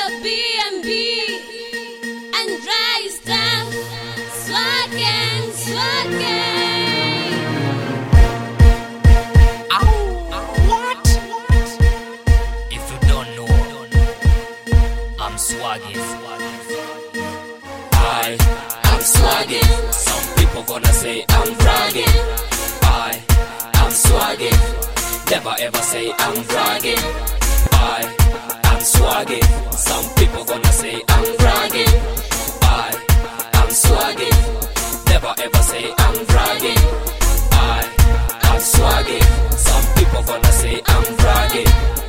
the B&B and dry stuff, swaggin', swaggin'. What? If you don't know, I'm swaggin'. I'm swaggin'. Some people gonna say I'm bragging. I'm swaggin'. Never ever say I'm bragging. I'm swaggin'. Some people gonna say I'm bragging. I'm swaggin'. Never ever say I'm bragging. I'm swaggin'. Some people gonna say I'm bragging.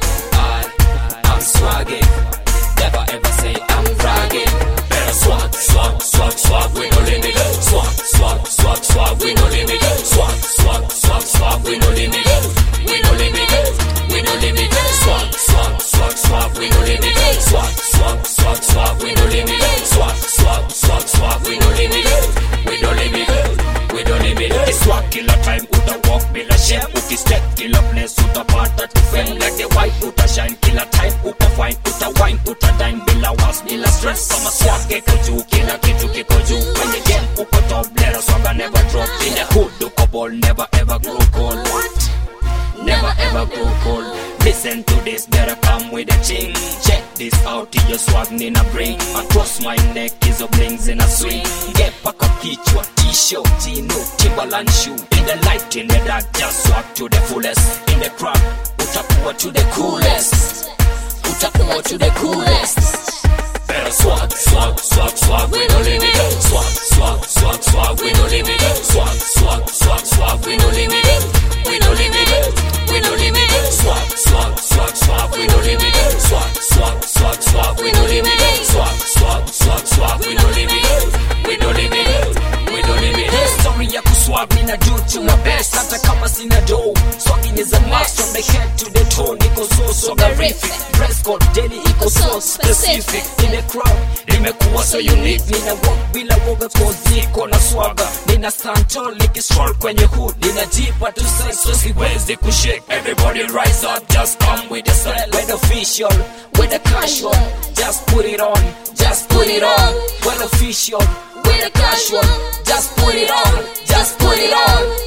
I'm swaggin'. Never ever say I'm bragging. Better swag, swag, swag, swag, we no limit. Swag, swag, swag, swag, we no limit. Swag, swag, swag, swag, we no limit. We no limit. We no limit. Swag, swag, swag, swag, we no limit. Swag, swag, swag, swag, we no limit. Swag, swag, swag, swag, we no limit. We no limit. We no limit. It's swag killer time, uta walk bila share, uti step killer place, uta parta to fame like the white, uta shine killer time, uta fine, uta wine, uta dine bila was, bila stress. Kama swag keko juu, kila kitu kiko juu. When the game uko top, let us swagger never drop. In the hood, uko ball, never ever grow cold. What? Never ever grow cold. Listen to this, better come with a ching. Check this out, your swag nina bring. Across my neck is a blings in a swing. Get back up, kichwa, t-shirt, chino, Timberland shoe. In the light, in the dark, just swag to the fullest. In the crowd, utakuwa to the coolest. Utakuwa to the coolest. Better swag, swag, swag, swag, we no limit. Swag, swag, swag, swag, we no limit. Swag, swag, swag, swag, we no limit. We no limit. We no limit. Swag, swag, swag, swag, we no limit. Swag, swag, swag, swag, we no limit. Swag, swag, swag, swag, we no limit. We no limit. We no limit. Story ya kuswag nina do to my best. Hata kama sina dough, swagging is a must. From the head to the toe, niko so swaggerific. Dress code daily iko so specific. In the crowd, nimekuwa so unique. Nina walk bila woga cause niko na swagger. Nina stand tall, nikistroll kwenye hood. Nina jipa to say so siwezi kushake. Everybody rise up, just come with the style. With official, with the casual, just put it on, just put it on. With official, with the casual, just put it on, just put it on.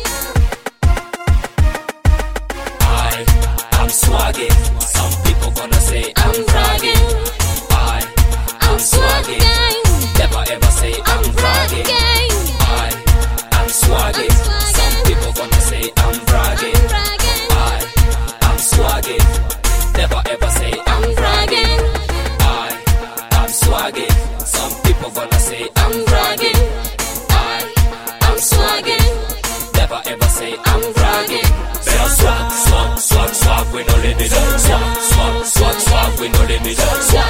I'm swagging. Some people gonna say I'm bragging. I'm swagging. Never ever say I'm bragging. I'm swagging. Some people gonna say I'm bragging. I'm swagging. Never ever say I'm bragging. I'm swagging. Some people gonna say I'm bragging. I'm swagging. Never ever say I'm bragging. Swag, swag, swag, swag, we no limit. Swag, swag, swag, swag, we no limit. Swag,